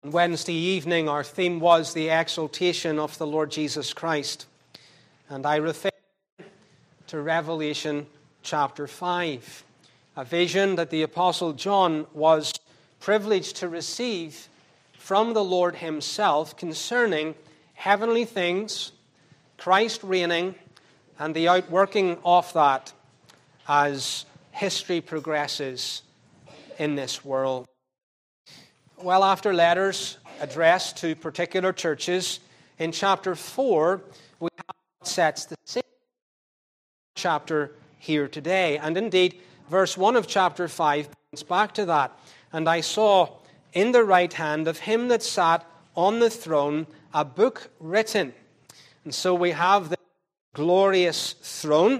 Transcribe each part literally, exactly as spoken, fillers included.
Wednesday evening, our theme was the exaltation of the Lord Jesus Christ. And I refer to Revelation chapter five, a vision that the Apostle John was privileged to receive from the Lord himself concerning heavenly things, Christ reigning, and the outworking of that as history progresses in this world. Well, after letters addressed to particular churches, in chapter four, we have what sets the same chapter here today. And indeed, verse one of chapter five points back to that. And I saw in the right hand of him that sat on the throne a book written. And so we have the glorious throne.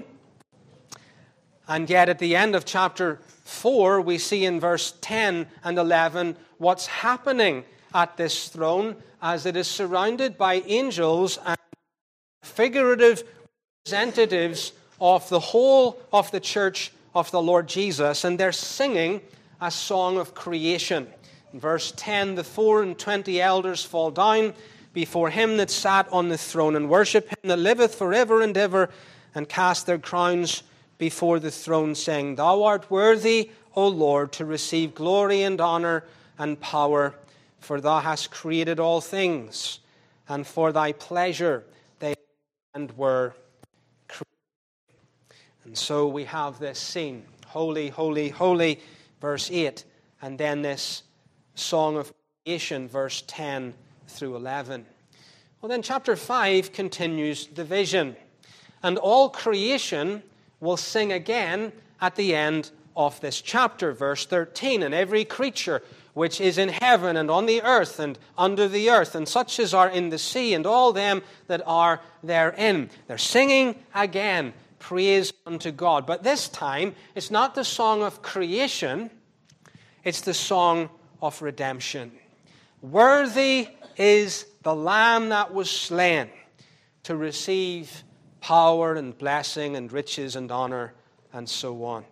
And yet at the end of chapter four, we see in verse ten and eleven what's happening at this throne as it is surrounded by angels and figurative representatives of the whole of the church of the Lord Jesus, and they're singing a song of creation. In verse ten, the four and twenty elders fall down before him that sat on the throne and worship him that liveth forever and ever, and cast their crowns before the throne, saying, Thou art worthy, O Lord, to receive glory and honor and power, for thou hast created all things, and for thy pleasure they and were created. And so we have this scene, holy, holy, holy, verse eight, and then this song of creation, verse ten through eleven. Well, then chapter five continues the vision, and all creation will sing again at the end of this chapter, verse thirteen, and every creature which is in heaven and on the earth and under the earth, and such as are in the sea, and all them that are therein. They're singing again, praise unto God. But this time, it's not the song of creation, it's the song of redemption. Worthy is the Lamb that was slain to receive power and blessing and riches and honor and so on.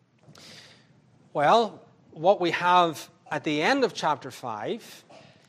Well, what we have at the end of chapter five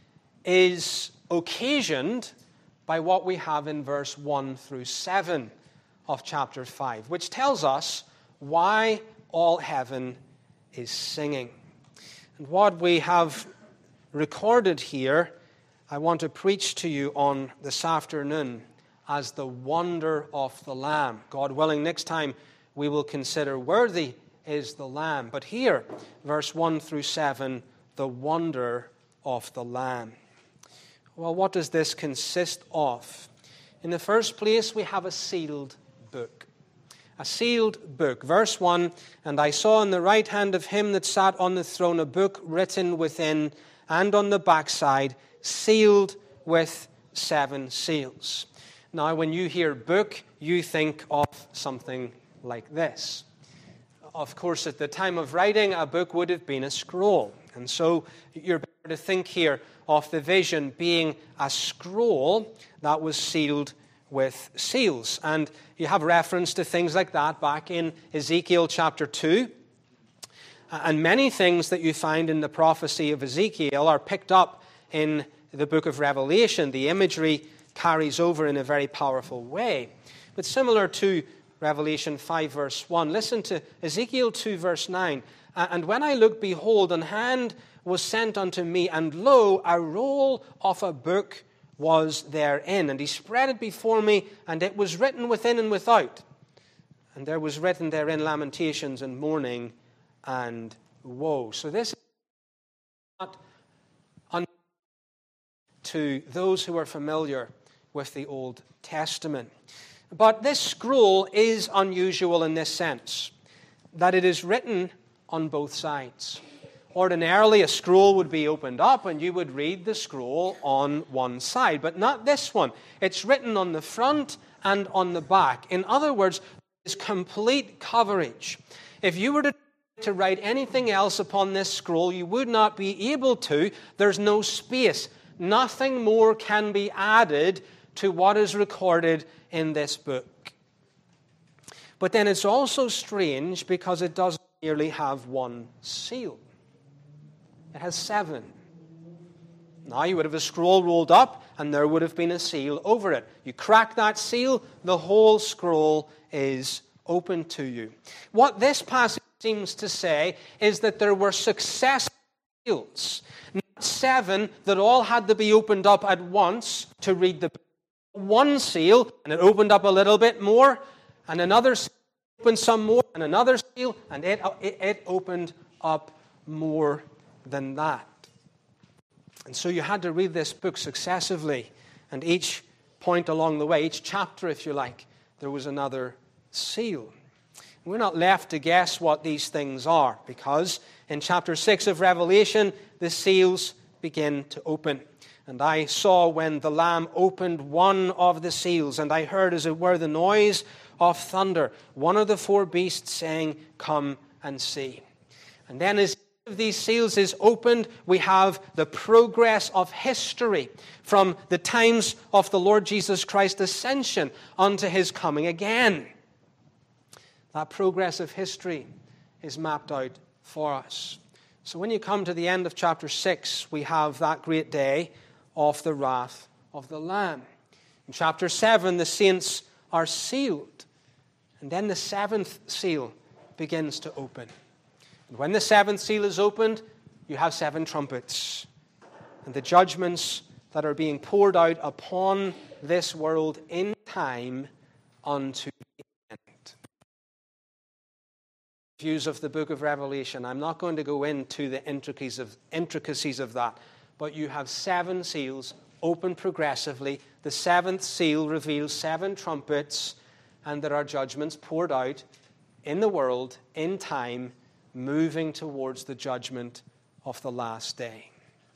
is occasioned by what we have in verse one through seven of chapter five, which tells us why all heaven is singing. And what we have recorded here, I want to preach to you on this afternoon as the wonder of the Lamb. God willing, next time we will consider worthy is the Lamb. But here, verse one through seven, the wonder of the Lamb. Well, what does this consist of? In the first place, we have a sealed book. A sealed book. Verse one, and I saw in the right hand of him that sat on the throne a book written within and on the backside, sealed with seven seals. Now, when you hear book, you think of something like this. Of course, at the time of writing, a book would have been a scroll. And so you're better to think here of the vision being a scroll that was sealed with seals. And you have reference to things like that back in Ezekiel chapter two. And many things that you find in the prophecy of Ezekiel are picked up in the book of Revelation. The imagery carries over in a very powerful way. But similar to Revelation five verse one, listen to Ezekiel two verse nine. And when I looked, behold, an hand was sent unto me, and lo, a roll of a book was therein. And he spread it before me, and it was written within and without. And there was written therein lamentations and mourning and woe. So this is not un- to those who are familiar with the Old Testament. But this scroll is unusual in this sense, that it is written on both sides. Ordinarily, a scroll would be opened up and you would read the scroll on one side, but not this one. It's written on the front and on the back. In other words, it's complete coverage. If you were to, to write anything else upon this scroll, you would not be able to. There's no space. Nothing more can be added to what is recorded in this book. But then it's also strange because it doesn't merely have one seal. It has seven. Now you would have a scroll rolled up, and there would have been a seal over it. You crack that seal, the whole scroll is open to you. What this passage seems to say is that there were successive seals, not seven that all had to be opened up at once to read the book. One seal, and it opened up a little bit more, and another seal opened some more, and another seal, and it, it, it opened up more than that. And so you had to read this book successively, and each point along the way, each chapter, if you like, there was another seal. We're not left to guess what these things are, because in chapter six of Revelation, the seals begin to open. And I saw when the Lamb opened one of the seals, and I heard, as it were, the noise of thunder, one of the four beasts saying, "Come and see." And then as of these seals is opened, we have the progress of history from the times of the Lord Jesus Christ's ascension unto his coming again. That progress of history is mapped out for us. So when you come to the end of chapter six, we have that great day of the wrath of the Lamb. In chapter seven, the saints are sealed. And then the seventh seal begins to open. And when the seventh seal is opened, you have seven trumpets. And the judgments that are being poured out upon this world in time unto the end. Views of the book of Revelation. I'm not going to go into the intricacies of, intricacies of that. But you have seven seals open progressively. The seventh seal reveals seven trumpets. And there are judgments poured out in the world in time, moving towards the judgment of the last day.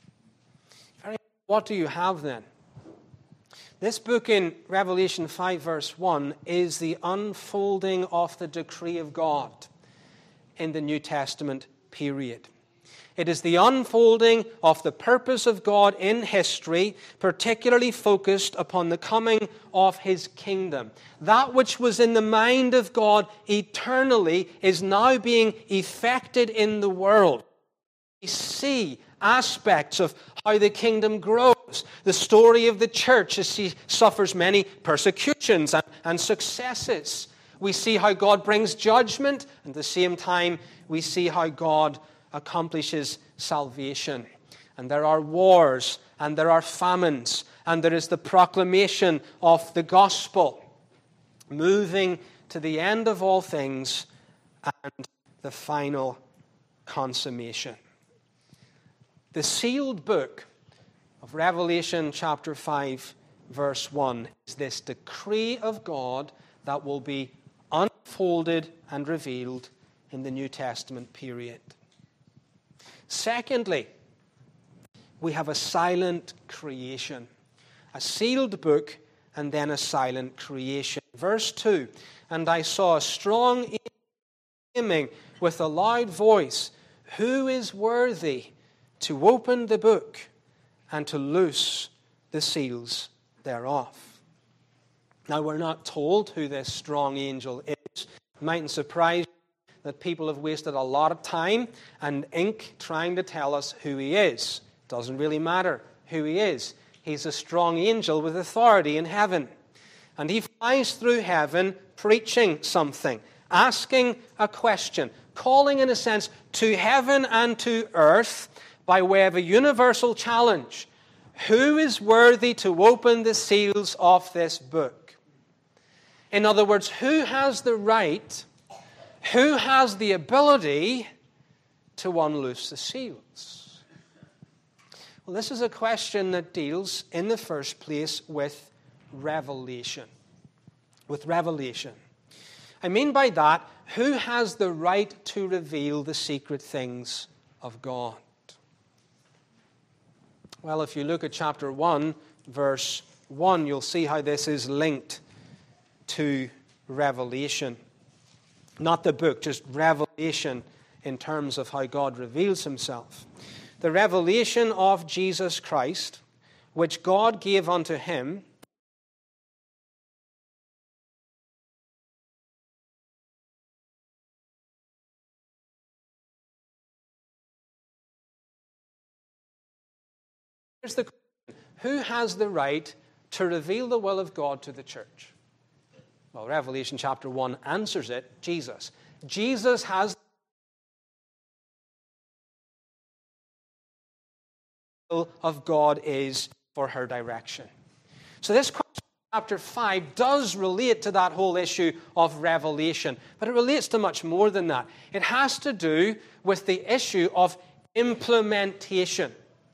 What do you have then? This book in Revelation five verse one is the unfolding of the decree of God in the New Testament period. It is the unfolding of the purpose of God in history, particularly focused upon the coming of his kingdom. That which was in the mind of God eternally is now being effected in the world. We see aspects of how the kingdom grows. The story of the church as she suffers many persecutions and, and successes. We see how God brings judgment, and at the same time we see how God accomplishes salvation. And there are wars, and there are famines, and there is the proclamation of the gospel, moving to the end of all things and the final consummation. The sealed book of Revelation chapter five verse one is this decree of God that will be unfolded and revealed in the New Testament period. Secondly, we have a silent creation. A sealed book and then a silent creation. Verse two, and I saw a strong angel proclaiming with a loud voice, "Who is worthy to open the book and to loose the seals thereof?" Now, we're not told who this strong angel is. It mightn't surprise that people have wasted a lot of time and ink trying to tell us who he is. Doesn't really matter who he is. He's a strong angel with authority in heaven. And he flies through heaven preaching something, asking a question, calling in a sense to heaven and to earth by way of a universal challenge. Who is worthy to open the seals of this book? In other words, who has the right, who has the ability to unloose the seals? Well, this is a question that deals in the first place with revelation. With revelation. I mean by that, who has the right to reveal the secret things of God? Well, if you look at chapter one, verse one, you'll see how this is linked to Revelation. Not the book, just revelation in terms of how God reveals himself. The revelation of Jesus Christ, which God gave unto him here's the question. Who has the right to reveal the will of God to the church? Well, Revelation chapter one answers it. Jesus. Jesus has the will of God is for her direction. So this question, chapter five, does relate to that whole issue of revelation. But it relates to much more than that. It has to do with the issue of implementation.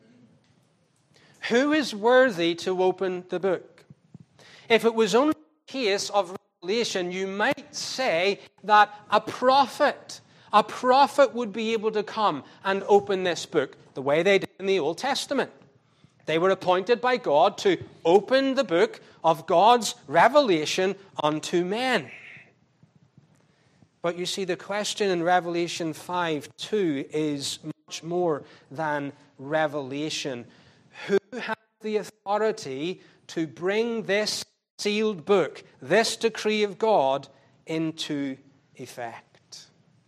Who is worthy to open the book? If it was only a case of revelation, you might say that a prophet, a prophet would be able to come and open this book the way they did in the Old Testament. They were appointed by God to open the book of God's revelation unto men. But you see, the question in Revelation five two is much more than revelation. Who has the authority to bring this sealed book, this decree of God, into effect?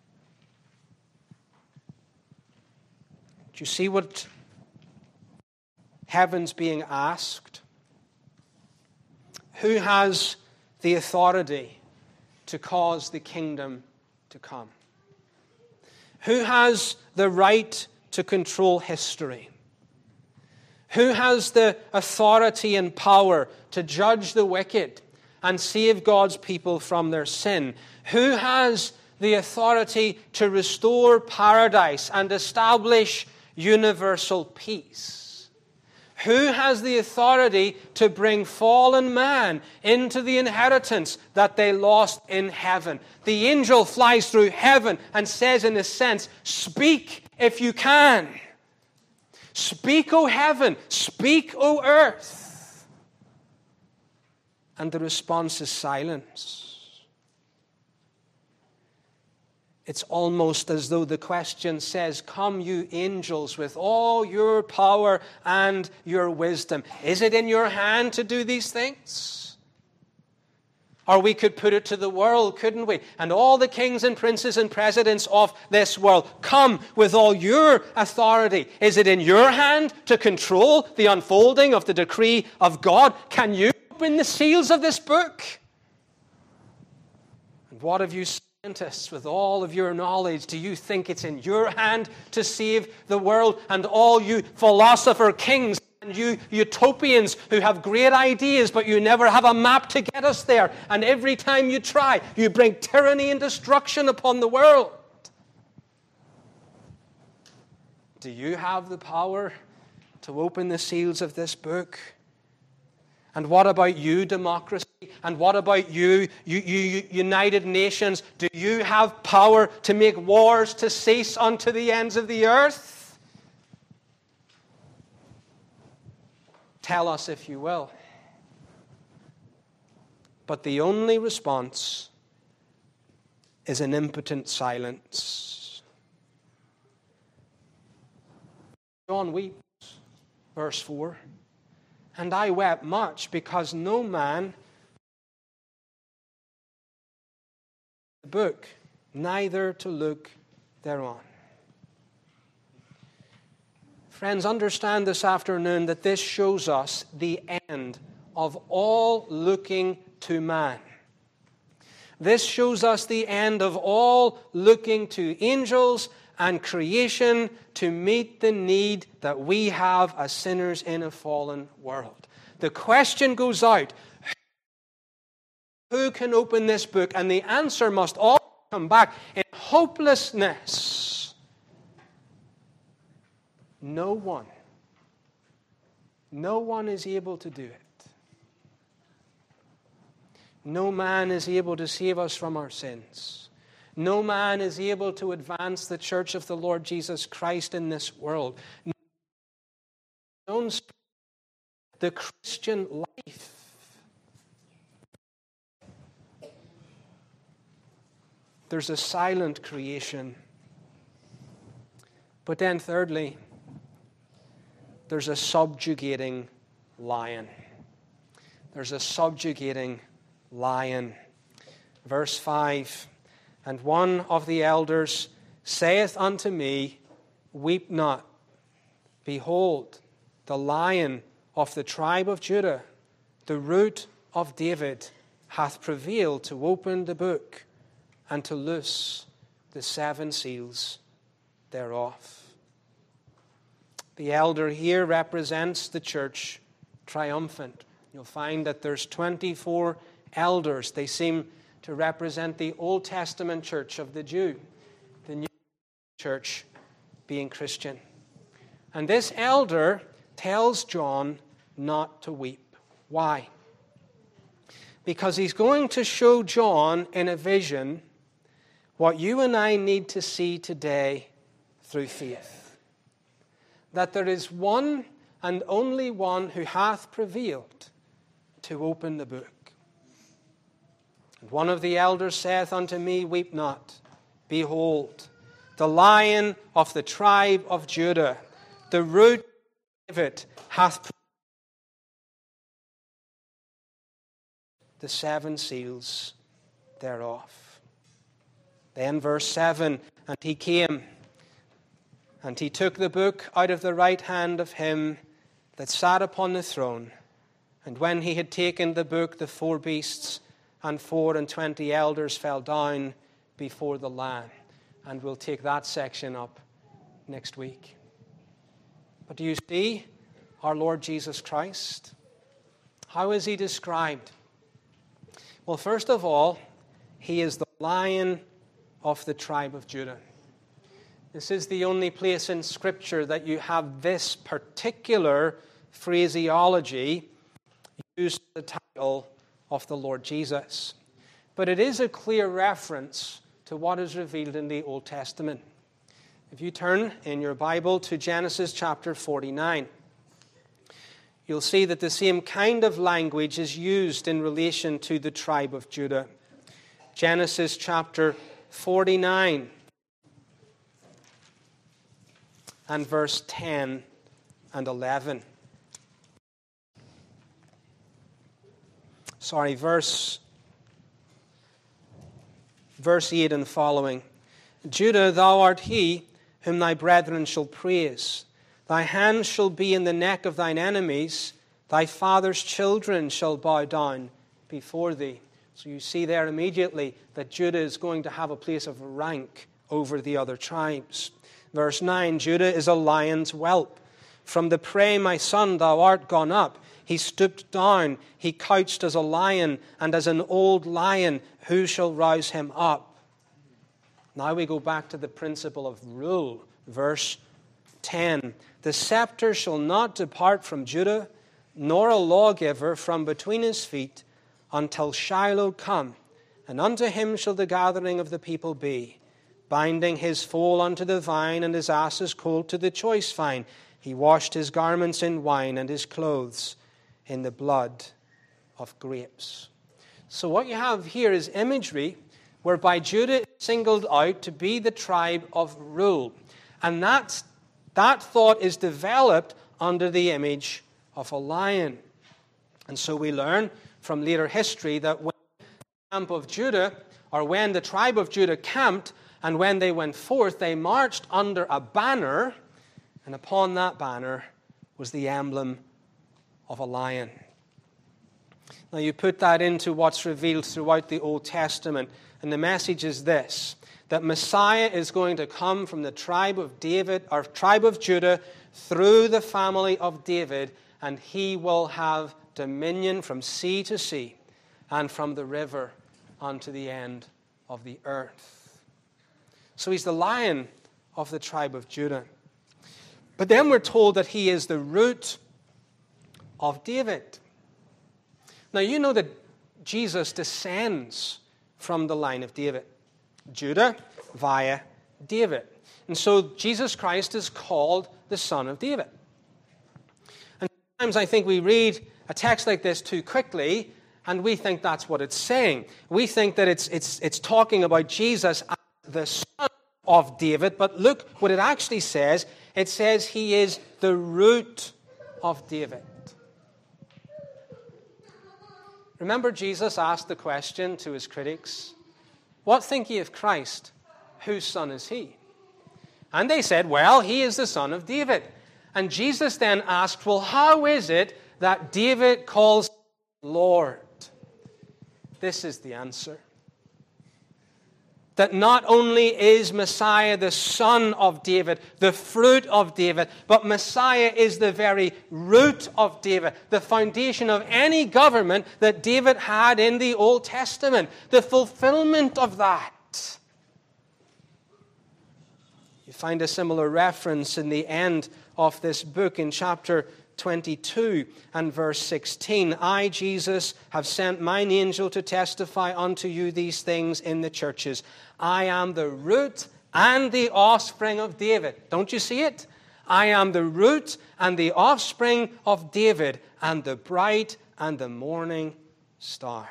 Do you see what heaven's being asked? Who has the authority to cause the kingdom to come? Who has the right to control history? Who has the authority and power to judge the wicked and save God's people from their sin? Who has the authority to restore paradise and establish universal peace? Who has the authority to bring fallen man into the inheritance that they lost in heaven? The angel flies through heaven and says, in a sense, speak if you can. Speak, O heaven. Speak, O earth. And the response is silence. It's almost as though the question says, come, you angels, with all your power and your wisdom. Is it in your hand to do these things? Or we could put it to the world, couldn't we? And all the kings and princes and presidents of this world, come with all your authority. Is it in your hand to control the unfolding of the decree of God? Can you open the seals of this book? And what have you scientists, with all of your knowledge, do you think it's in your hand to save the world? And all you philosopher kings and you utopians who have great ideas, but you never have a map to get us there. And every time you try, you bring tyranny and destruction upon the world. Do you have the power to open the seals of this book? And what about you, democracy? And what about you, you, you, United Nations? Do you have power to make wars to cease unto the ends of the earth? Tell us if you will. But the only response is an impotent silence. John weeps, verse four. And I wept much because no man the book, neither to look thereon. Friends, understand this afternoon that this shows us the end of all looking to man. This shows us the end of all looking to angels and creation to meet the need that we have as sinners in a fallen world. The question goes out, who can open this book? And the answer must all come back in hopelessness. No one. No one is able to do it. No man is able to save us from our sins. No man is able to advance the church of the Lord Jesus Christ in this world. The Christian life. There's a silent creation. But then thirdly, there's a subjugating lion. There's a subjugating lion. Verse five, and one of the elders saith unto me, weep not. Behold, the Lion of the tribe of Judah, the Root of David, hath prevailed to open the book and to loose the seven seals thereof. The elder here represents the church triumphant. You'll find that there's twenty-four elders. They seem to represent the Old Testament church of the Jew, the New church being Christian. And this elder tells John not to weep. Why? Because he's going to show John in a vision what you and I need to see today through faith. That there is one and only one who hath prevailed to open the book. And one of the elders saith unto me, Weep not. Behold, the Lion of the tribe of Judah, the Root of David, hath put the seven seals thereof. Then verse seven, and he came, and he took the book out of the right hand of him that sat upon the throne. And when he had taken the book, the four beasts and four and twenty elders fell down before the Lamb. And we'll take that section up next week. But do you see our Lord Jesus Christ? How is he described? Well, first of all, he is the Lion of the tribe of Judah. This is the only place in Scripture that you have this particular phraseology used the title of the Lord Jesus. But it is a clear reference to what is revealed in the Old Testament. If you turn in your Bible to Genesis chapter forty-nine, you'll see that the same kind of language is used in relation to the tribe of Judah. Genesis chapter forty-nine and verse ten and eleven. Sorry, verse, verse eight and following. Judah, thou art he whom thy brethren shall praise. Thy hand shall be in the neck of thine enemies. Thy father's children shall bow down before thee. So you see there immediately that Judah is going to have a place of rank over the other tribes. Verse nine, Judah is a lion's whelp. From the prey, my son, thou art gone up. He stooped down, he couched as a lion, and as an old lion, who shall rouse him up? Now we go back to the principle of rule. Verse ten, the scepter shall not depart from Judah, nor a lawgiver from between his feet, until Shiloh come, and unto him shall the gathering of the people be, binding his foal unto the vine, and his ass's colt to the choice vine. He washed his garments in wine, and his clothes in the blood of grapes. So what you have here is imagery whereby Judah is singled out to be the tribe of rule. And that's, that thought is developed under the image of a lion. And so we learn from later history that when the camp of Judah, or when the tribe of Judah camped, and when they went forth, they marched under a banner, and upon that banner was the emblem of a lion. Now you put that into what's revealed throughout the Old Testament, and the message is this, that Messiah is going to come from the tribe of David, or tribe of Judah, through the family of David, and he will have dominion from sea to sea, and from the river unto the end of the earth. So he's the Lion of the tribe of Judah. But then we're told that he is the Root of David. Now you know that Jesus descends from the line of David. Judah via David. And so Jesus Christ is called the Son of David. And sometimes I think we read a text like this too quickly, and we think that's what it's saying. We think that it's, it's, it's talking about Jesus as the Son of David, but look what it actually says. It says he is the Root of David. Remember, Jesus asked the question to his critics, what think ye of Christ? Whose son is he? And they said, well, he is the son of David. And Jesus then asked, well, how is it that David calls Lord? This is the answer. That not only is Messiah the son of David, the fruit of David, but Messiah is the very root of David, the foundation of any government that David had in the Old Testament, the fulfillment of that. You find a similar reference in the end of this book in chapter twenty-two and verse sixteen. I, Jesus, have sent mine angel to testify unto you these things in the churches. I am the root and the offspring of David. Don't you see it? I am the root and the offspring of David, and the bright and the morning star.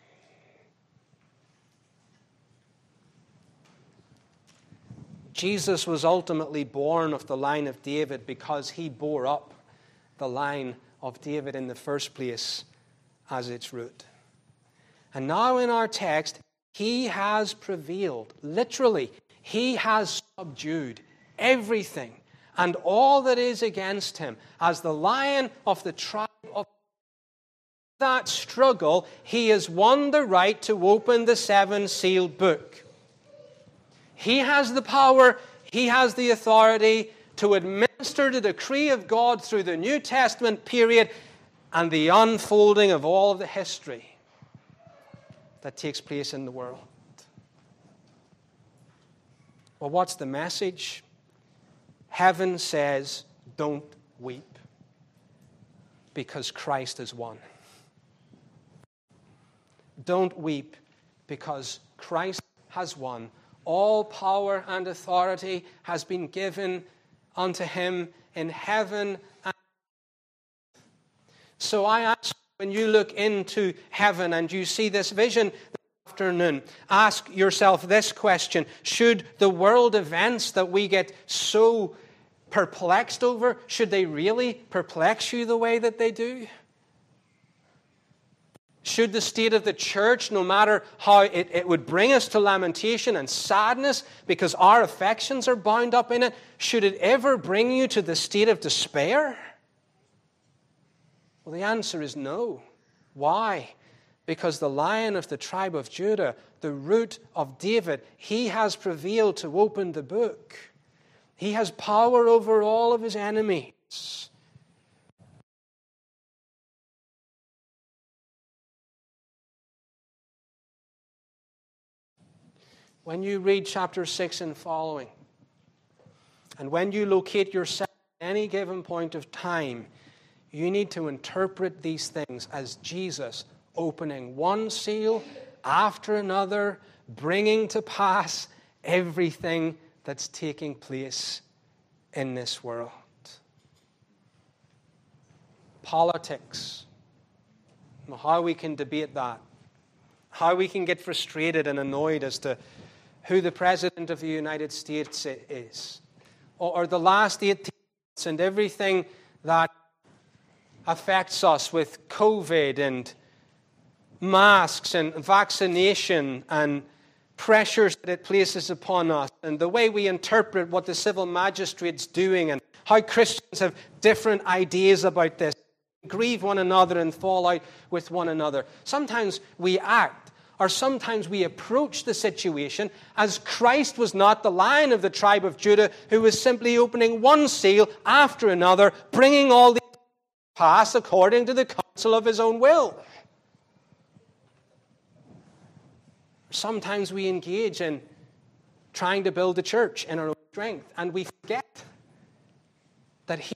Jesus was ultimately born of the line of David because he bore up the line of David in the first place as its root. And now in our text, he has prevailed. Literally, he has subdued everything and all that is against him. As the Lion of the tribe of that struggle, he has won the right to open the seven-sealed book. He has the power, he has the authority to administer the decree of God through the New Testament period and the unfolding of all of the history that takes place in the world. Well, what's the message? Heaven says, don't weep, because Christ has won. Don't weep, because Christ has won. All power and authority has been given unto him in heaven and earth. So I ask, when you look into heaven and you see this vision this afternoon, ask yourself this question: should the world events that we get so perplexed over, should they really perplex you the way that they do? Should the state of the church, no matter how it, it would bring us to lamentation and sadness because our affections are bound up in it, should it ever bring you to the state of despair? Well, the answer is no. Why? Because the Lion of the tribe of Judah, the root of David, he has prevailed to open the book. He has power over all of his enemies. When you read chapter six and following, and when you locate yourself at any given point of time, you need to interpret these things as Jesus opening one seal after another, bringing to pass everything that's taking place in this world. Politics, how we can debate that, how we can get frustrated and annoyed as to who the President of the United States is, or the last eighteen months and everything that affects us with COVID and masks and vaccination and pressures that it places upon us, and the way we interpret what the civil magistrate's doing, and how Christians have different ideas about this, grieve one another and fall out with one another. Sometimes we act, or sometimes we approach the situation as Christ was not the Lion of the tribe of Judah who was simply opening one seal after another, bringing all these to pass according to the counsel of his own will. Sometimes we engage in trying to build a church in our own strength, and we forget that he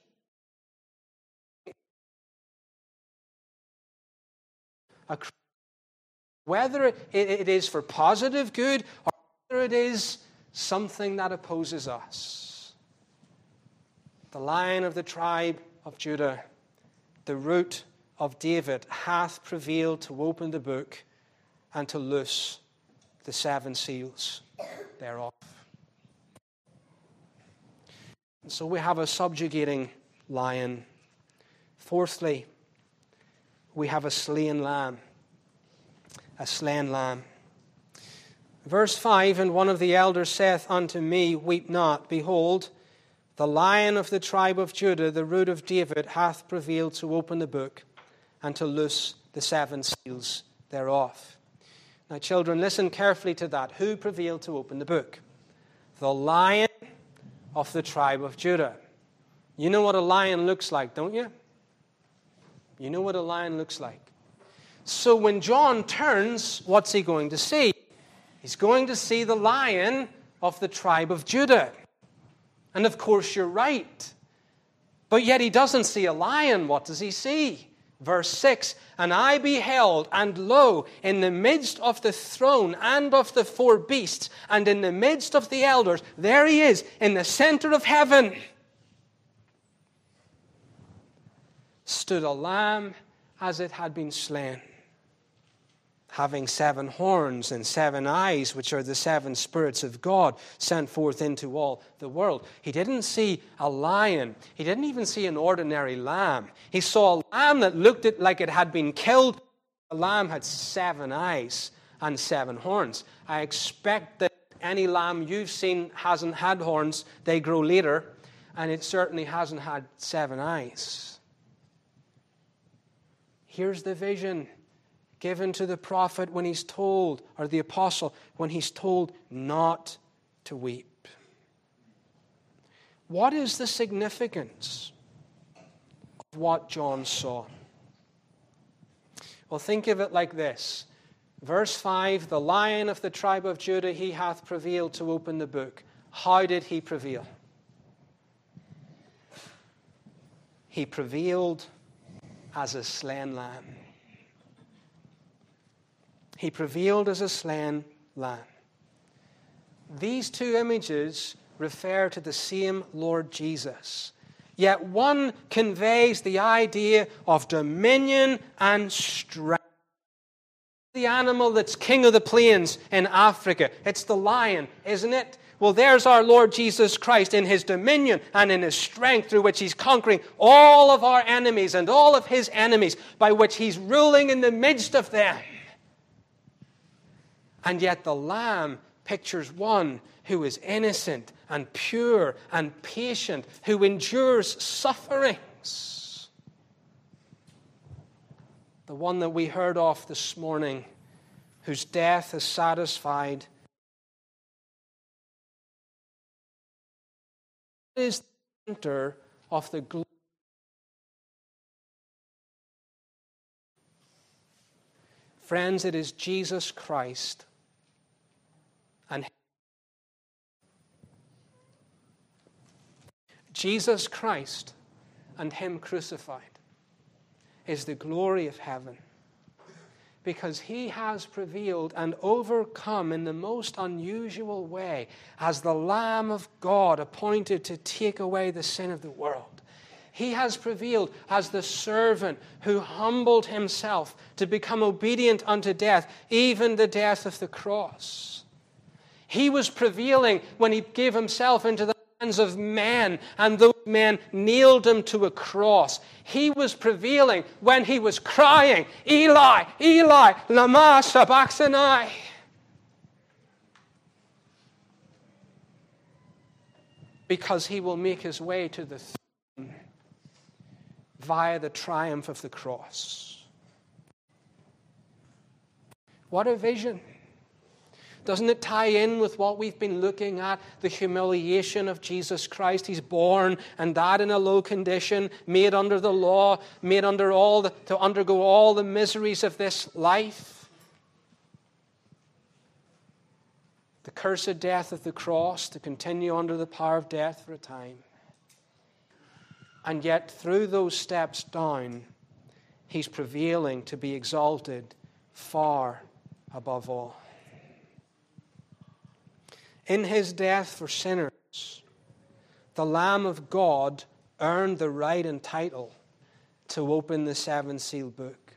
a whether it is for positive good or whether it is something that opposes us. The Lion of the tribe of Judah, the root of David, hath prevailed to open the book and to loose the seven seals thereof. And so we have a subjugating lion. Fourthly, we have a slain lamb. A slain lamb. Verse five, and one of the elders saith unto me, weep not. Behold, The Lion of the tribe of Judah, the Root of David, hath prevailed to open the book and to loose the seven seals thereof. Now, children, listen carefully to that. Who prevailed to open the book? The Lion of the tribe of Judah. You know what a lion looks like, don't you? You know what a lion looks like. So when John turns, what's he going to see? He's going to see the Lion of the tribe of Judah. And of course, you're right. But yet he doesn't see a lion. What does he see? Verse six, and I beheld, and lo, in the midst of the throne and of the four beasts, and in the midst of the elders, there he is, in the center of heaven, stood a lamb as it had been slain, having seven horns and seven eyes, which are the seven spirits of God sent forth into all the world. He didn't see a lion. He didn't even see an ordinary lamb. He saw a lamb that looked like it had been killed. The lamb had seven eyes and seven horns. I expect that any lamb you've seen hasn't had horns. They grow later, and it certainly hasn't had seven eyes. Here's the vision given to the prophet when he's told, or the apostle, when he's told not to weep. What is the significance of what John saw? Well, think of it like this. Verse five, the Lion of the tribe of Judah, he hath prevailed to open the book. How did he prevail? He prevailed as a slain lamb. He prevailed as a slain lamb. These two images refer to the same Lord Jesus. Yet one conveys the idea of dominion and strength. The animal that's king of the plains in Africa, it's the lion, isn't it? Well, there's our Lord Jesus Christ in his dominion and in his strength through which he's conquering all of our enemies and all of his enemies, by which he's ruling in the midst of them. And yet the Lamb pictures one who is innocent and pure and patient, who endures sufferings. The one that we heard of this morning, whose death is satisfied, is the center of the glory. Friends, it is Jesus Christ and Jesus Christ and him crucified is the glory of heaven, because he has prevailed and overcome in the most unusual way as the Lamb of God appointed to take away the sin of the world. He has prevailed as the servant who humbled himself to become obedient unto death, even the death of the cross. He was prevailing when he gave himself into the hands of men, and those men nailed him to a cross. He was prevailing when he was crying, Eli, Eli, lama sabachthani. Because he will make his way to the throne via the triumph of the cross. What a vision. Doesn't it tie in with what we've been looking at? The humiliation of Jesus Christ. He's born and died in a low condition, made under the law, made under all the, to undergo all the miseries of this life. The cursed death of the cross, to continue under the power of death for a time. And yet, through those steps down, he's prevailing to be exalted far above all. In his death for sinners, the Lamb of God earned the right and title to open the seven-sealed book.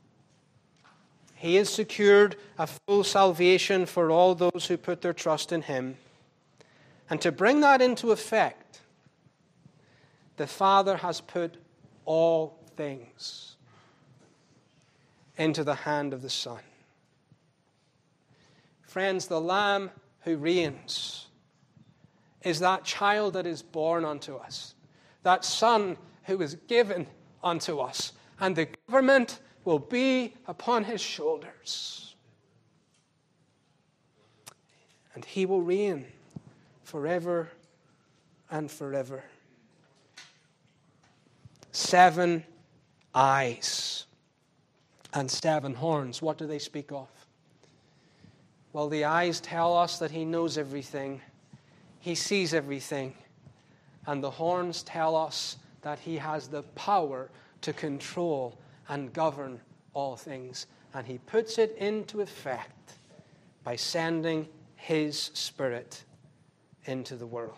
He has secured a full salvation for all those who put their trust in him. And to bring that into effect, the Father has put all things into the hand of the Son. Friends, the Lamb who reigns is that child that is born unto us, that son who is given unto us, and the government will be upon his shoulders. And he will reign forever and forever. Seven eyes and seven horns. What do they speak of? Well, the eyes tell us that he knows everything. He sees everything. And the horns tell us that he has the power to control and govern all things. And he puts it into effect by sending his Spirit into the world.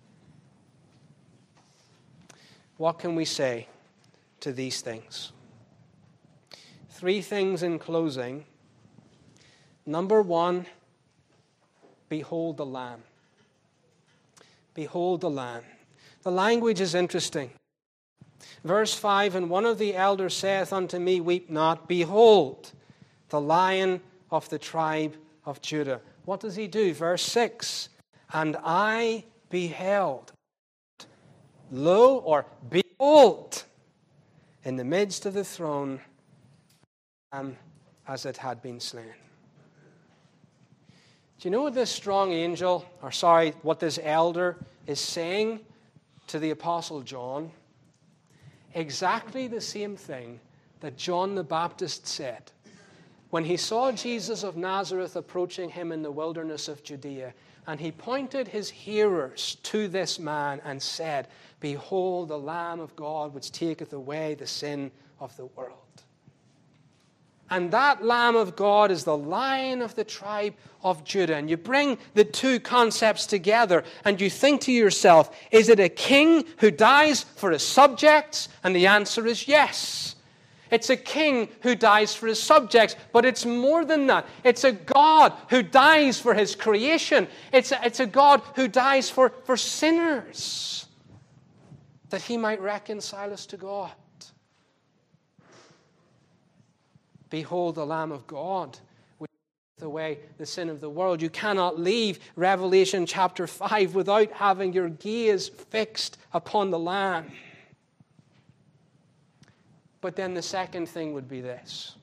What can we say to these things? Three things in closing. Number one, behold the Lamb. Behold the Lamb. The language is interesting. Verse five, and one of the elders saith unto me, weep not. Behold, the Lion of the tribe of Judah. What does he do? Verse six, and I beheld, lo, or behold, in the midst of the throne, um, as it had been slain. Do you know what this strong angel, or sorry, what this elder is saying to the Apostle John? Exactly the same thing that John the Baptist said when he saw Jesus of Nazareth approaching him in the wilderness of Judea. And he pointed his hearers to this man and said, behold the Lamb of God which taketh away the sin of the world. And that Lamb of God is the Lion of the tribe of Judah. And you bring the two concepts together and you think to yourself, is it a king who dies for his subjects? And the answer is yes. It's a king who dies for his subjects, but it's more than that. It's a God who dies for his creation. It's a, it's a God who dies for, for sinners, that he might reconcile us to God. Behold the Lamb of God, which taketh away the sin of the world. You cannot leave Revelation chapter five without having your gaze fixed upon the Lamb. But then the second thing would be this.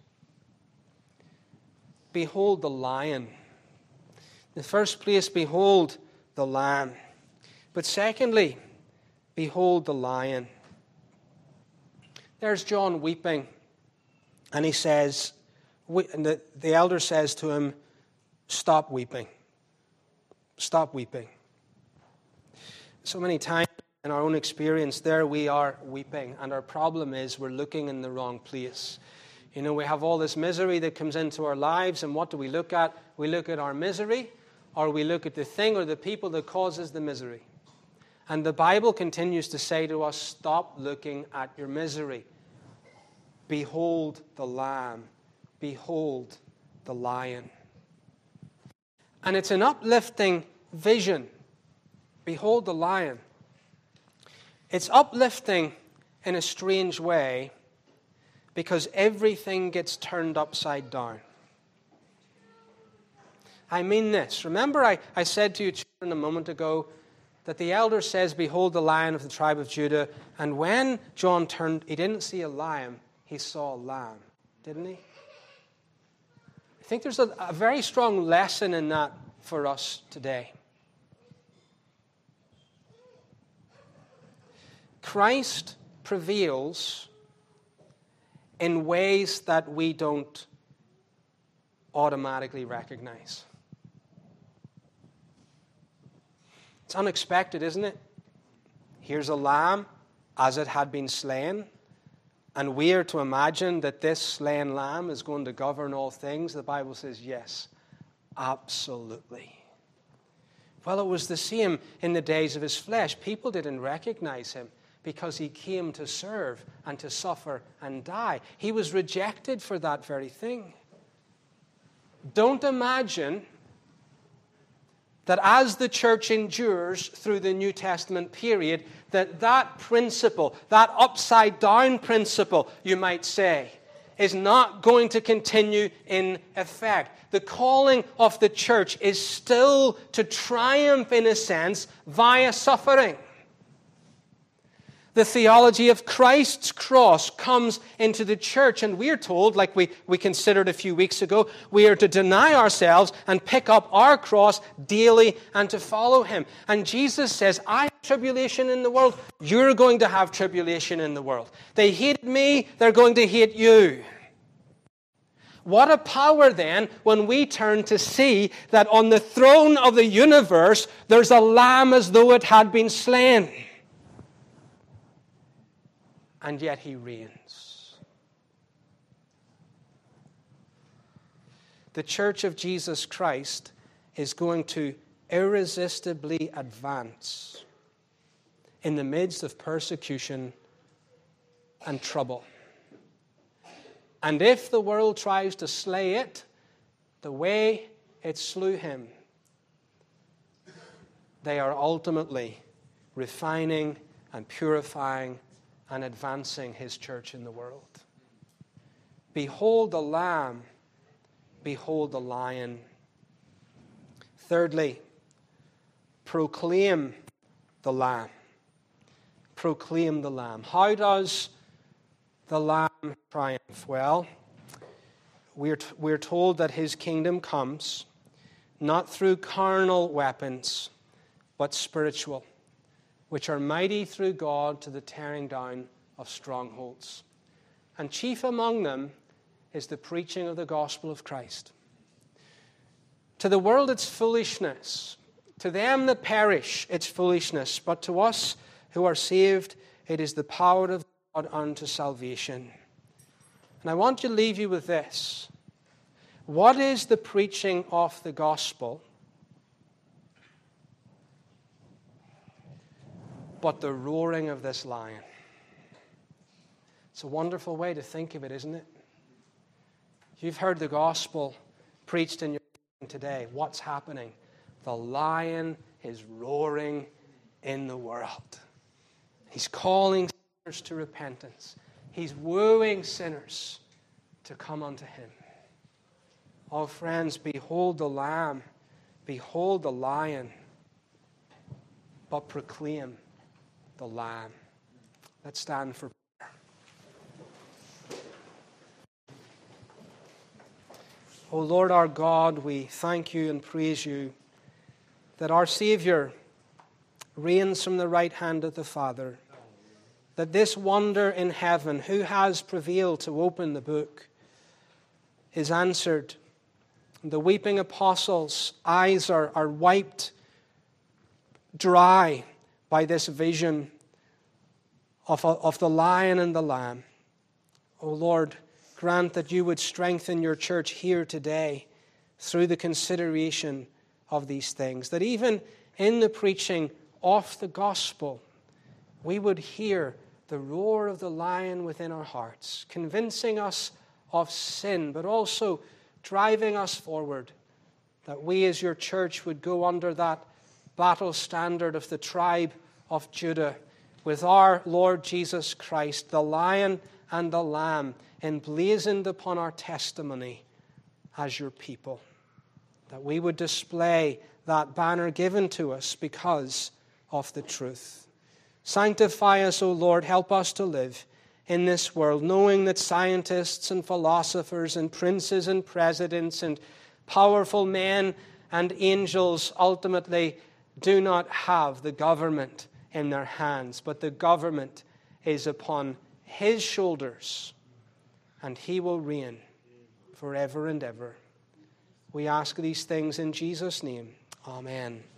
Behold the Lion. In the first place, behold the Lamb. But secondly, behold the Lion. There's John weeping. And he says, and the, the elder says to him, stop weeping. Stop weeping. So many times in our own experience, there we are weeping. And our problem is we're looking in the wrong place. You know, we have all this misery that comes into our lives. And what do we look at? We look at our misery, or we look at the thing or the people that causes the misery. And the Bible continues to say to us, stop looking at your misery. Behold the Lamb. Behold the Lion. And it's an uplifting vision. Behold the Lion. It's uplifting in a strange way because everything gets turned upside down. I mean this. Remember I, I said to you children a moment ago that the elder says, behold the Lion of the tribe of Judah. And when John turned, he didn't see a lion. He saw a lamb, didn't he? I think there's a, a very strong lesson in that for us today. Christ prevails in ways that we don't automatically recognize. It's unexpected, isn't it? Here's a lamb as it had been slain. And we are to imagine that this slain lamb is going to govern all things. The Bible says, yes, absolutely. Well, it was the same in the days of his flesh. People didn't recognize him because he came to serve and to suffer and die. He was rejected for that very thing. Don't imagine that as the church endures through the New Testament period, that that principle, that upside-down principle, you might say, is not going to continue in effect. The calling of the church is still to triumph, in a sense, via suffering. The theology of Christ's cross comes into the church, and we are told, like we, we considered a few weeks ago, we are to deny ourselves and pick up our cross daily and to follow Him. And Jesus says, I have tribulation in the world, you're going to have tribulation in the world. They hated me, they're going to hate you. What a power then when we turn to see that on the throne of the universe there's a lamb as though it had been slain. And yet He reigns. The church of Jesus Christ is going to irresistibly advance in the midst of persecution and trouble. And if the world tries to slay it the way it slew Him, they are ultimately refining and purifying and advancing His church in the world. Behold the Lamb, behold the Lion. Thirdly, proclaim the Lamb. Proclaim the Lamb. How does the Lamb triumph? Well, we're, t- we're told that His kingdom comes not through carnal weapons, but spiritual, which are mighty through God to the tearing down of strongholds. And chief among them is the preaching of the gospel of Christ. To the world it's foolishness. To them that perish it's foolishness. But to us who are saved, it is the power of God unto salvation. And I want to leave you with this. What is the preaching of the gospel but the roaring of this lion? It's a wonderful way to think of it, isn't it? You've heard the gospel preached in your today. What's happening? The lion is roaring in the world. He's calling sinners to repentance. He's wooing sinners to come unto Him. Oh, friends, behold the Lamb, behold the Lion, but proclaim the Lamb. Let's stand for prayer. O Lord our God, we thank You and praise You that our Savior reigns from the right hand of the Father, that this wonder in heaven, who has prevailed to open the book, is answered. The weeping apostles' eyes are, are wiped dry by this vision of, of the lion and the lamb. O Lord, grant that You would strengthen Your church here today through the consideration of these things, that even in the preaching of the gospel, we would hear the roar of the lion within our hearts, convincing us of sin, but also driving us forward, that we as Your church would go under that battle standard of the tribe of Judah, with our Lord Jesus Christ, the Lion and the Lamb, emblazoned upon our testimony as Your people, that we would display that banner given to us because of the truth. Sanctify us, O Lord, help us to live in this world, knowing that scientists and philosophers and princes and presidents and powerful men and angels ultimately do not have the government in their hands, but the government is upon His shoulders, and He will reign forever and ever. We ask these things in Jesus' name. Amen.